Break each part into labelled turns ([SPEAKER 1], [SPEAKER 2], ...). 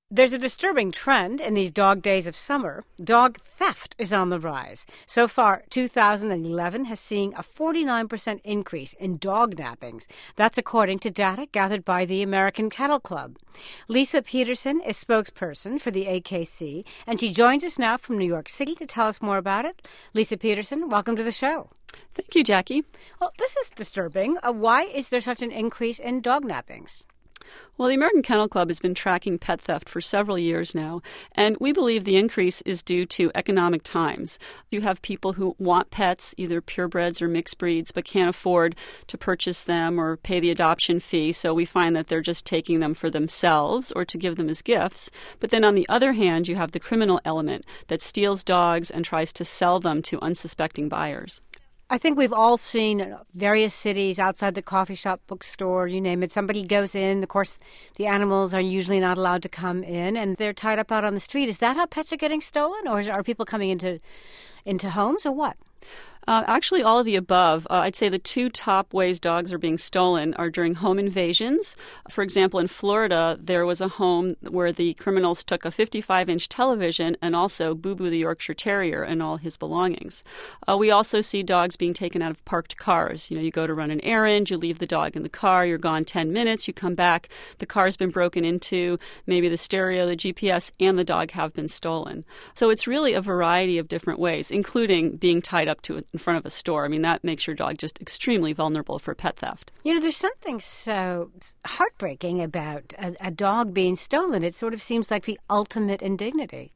[SPEAKER 1] There's a disturbing trend in these dog days of summer. Dog theft is on the rise. So far, 2011 has seen a 49% increase in dog nappings. That's according to data gathered by the American Kennel Club. Lisa Peterson is spokesperson for the AKC, and she joins us now from New York City to tell us more about it. Lisa Peterson, welcome to the show.
[SPEAKER 2] Thank you, Jackie.
[SPEAKER 1] Well, this is disturbing. Why is there such an increase in dog nappings?
[SPEAKER 2] Well, the American Kennel Club has been tracking pet theft for several years now, and we believe the increase is due to economic times. You have people who want pets, either purebreds or mixed breeds, but can't afford to purchase them or pay the adoption fee, so we find that they're just taking them for themselves or to give them as gifts. But then on the other hand, you have the criminal element that steals dogs and tries to sell them to unsuspecting buyers.
[SPEAKER 1] I think we've all seen various cities outside the coffee shop, bookstore, you name it. Somebody goes in. Of course, the animals are usually not allowed to come in, and they're tied up out on the street. Is that how pets are getting stolen, or are people coming into homes, or what?
[SPEAKER 2] Actually, all of the above. I'd say the two top ways dogs are being stolen are during home invasions. For example, in Florida, there was a home where the criminals took a 55-inch television and also Boo Boo the Yorkshire Terrier and all his belongings. We also see dogs being taken out of parked cars. You go to run an errand, you leave the dog in the car, you're gone 10 minutes, you come back, the car's been broken into, maybe the stereo, the GPS, and the dog have been stolen. So it's really a variety of different ways, including being tied up to it in front of a store. I mean, that makes your dog just extremely vulnerable for pet theft.
[SPEAKER 1] There's something so heartbreaking about a dog being stolen. It sort of seems like the ultimate indignity.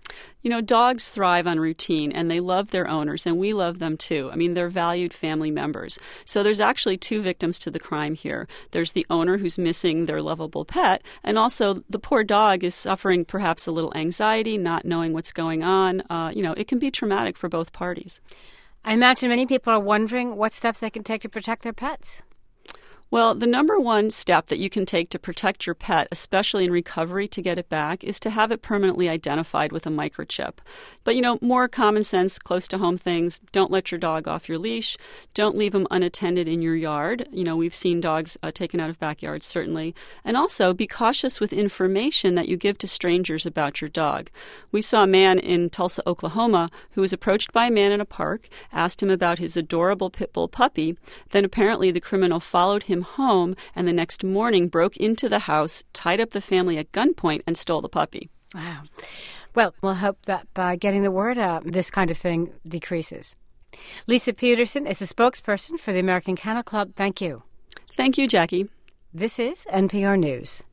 [SPEAKER 2] Dogs thrive on routine, and they love their owners, and we love them too. I mean, they're valued family members. So there's actually two victims to the crime here. There's the owner who's missing their lovable pet, and also the poor dog is suffering perhaps a little anxiety, not knowing what's going on. It can be traumatic for both parties.
[SPEAKER 1] I imagine many people are wondering what steps they can take to protect their pets.
[SPEAKER 2] Well, the number one step that you can take to protect your pet, especially in recovery to get it back, is to have it permanently identified with a microchip. But, more common sense, close to home things, don't let your dog off your leash. Don't leave him unattended in your yard. We've seen dogs taken out of backyards, certainly. And also, be cautious with information that you give to strangers about your dog. We saw a man in Tulsa, Oklahoma, who was approached by a man in a park, asked him about his adorable pit bull puppy. Then apparently the criminal followed him home and the next morning broke into the house, tied up the family at gunpoint, and stole the puppy.
[SPEAKER 1] Wow. Well, we'll hope that by getting the word out, this kind of thing decreases. Lisa Peterson is the spokesperson for the American Kennel Club. Thank you.
[SPEAKER 2] Thank you, Jackie.
[SPEAKER 1] This is NPR News.